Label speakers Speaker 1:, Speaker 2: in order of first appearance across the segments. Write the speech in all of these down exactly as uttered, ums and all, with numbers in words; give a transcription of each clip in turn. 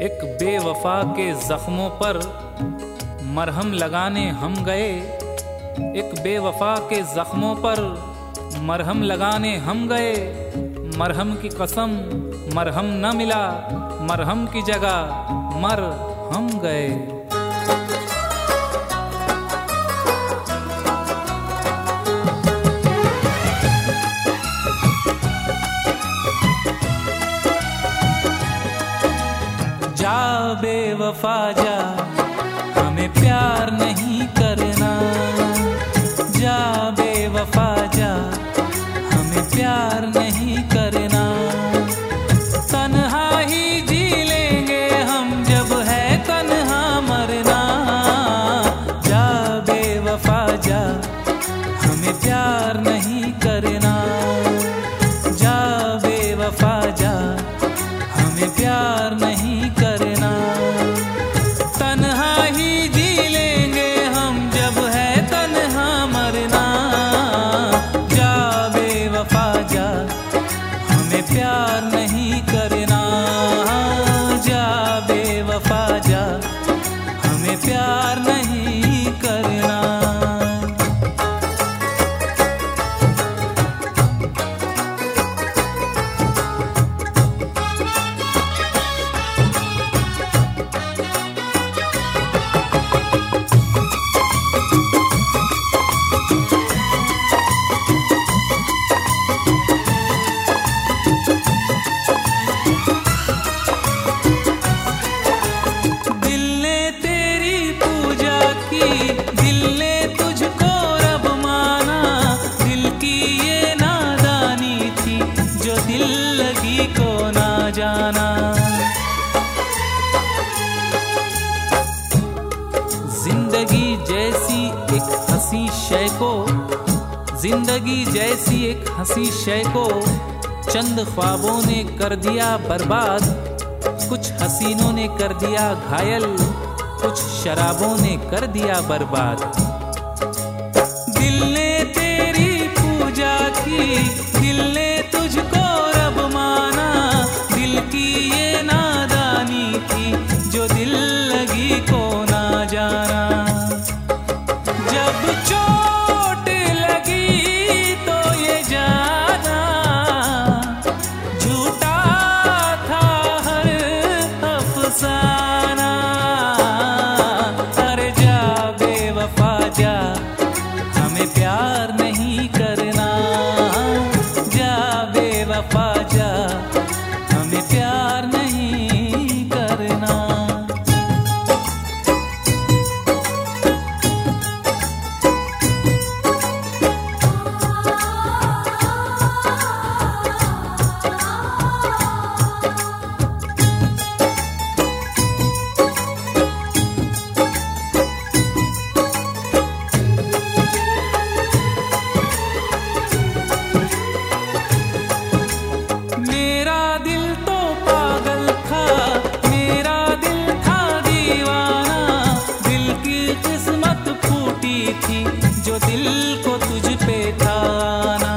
Speaker 1: एक बेवफा के जख्मों पर मरहम लगाने हम गए, एक बेवफा के जख्मों पर मरहम लगाने हम गए। मरहम की कसम मरहम न मिला, मरहम की जगह मर हम गए। जा बेवफा जा, हमें प्यार नहीं करना। जा बेवफा जा, हमें प्यार नहीं करना। तन्हा ही जी लेंगे हम, जब है तन्हा मरना। जा बेवफा जा, हमें प्यार नहीं करना। जा बेवफा जा, हमें प्यार नहीं करना। तन्हा ही जी लेंगे हम, जब है तन्हा मरना। जा बेवफा जा, हमें प्यार नहीं करना। जा बेवफा जा, हमें प्यार नहीं करना। जिंदगी जैसी एक हंसी शय को, जिंदगी जैसी एक हंसी शय को चंद ख्वाबों ने कर दिया बर्बाद। कुछ हसीनों ने कर दिया घायल, कुछ शराबों ने कर दिया बर्बाद। दिल ने तेरी पूजा की, दिल ने तुझको रब माना। दिल की ये नादानी थी, जो दिल लगी को ना जाना। जब चोट लगी तो ये जाना, झूठा था हर अफसाना। अरे जा बेवफा जा, हमें प्यार नहीं करना। जा बेवफा जा, हमें प्यार नहीं करना। जो दिल को तुझ पे था ना।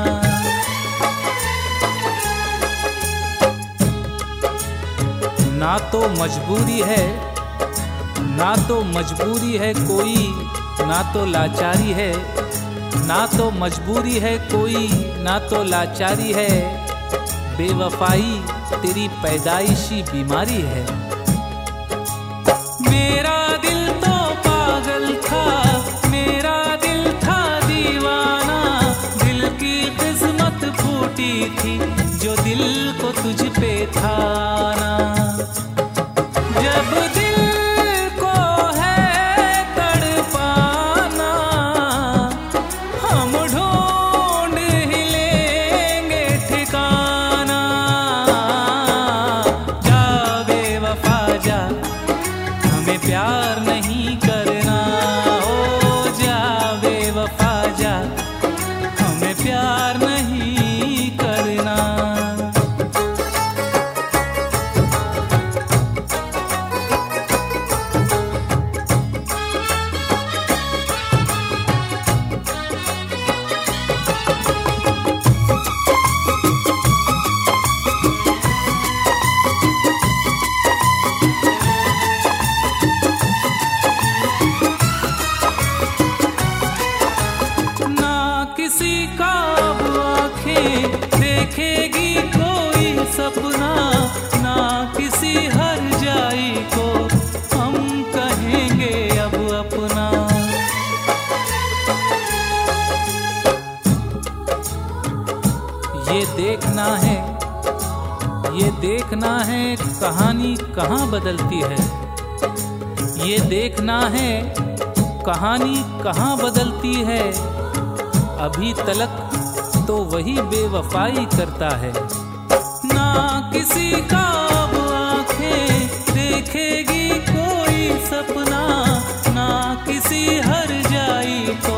Speaker 1: ना तो मजबूरी है, ना तो मजबूरी है कोई, ना तो लाचारी है। ना तो मजबूरी है कोई, ना तो लाचारी है। बेवफाई तेरी पैदाइशी बीमारी है। मेरा दिल तो पागल था, मेरा दिल था दीवाना। दिल की किस्मत फूटी थी, जो दिल को तुझ पे था ना। जब दिल को है तड़पाना, हम ढूंढ ही लेंगे ठिकाना। जा बेवफा जा, हमें प्यार नहीं करना। ओ जा बेवफा जा, हमें प्यार नहीं करना। देखेगी कोई सपना, ना किसी हर जाई को हम कहेंगे अब अपना। ये देखना है, ये देखना है कहानी कहाँ बदलती है। ये देखना है कहानी कहाँ बदलती है। अभी तलक तो वही बेवफाई करता है। ना किसी का अब आंखें देखेगी कोई सपना, ना किसी हर जाई को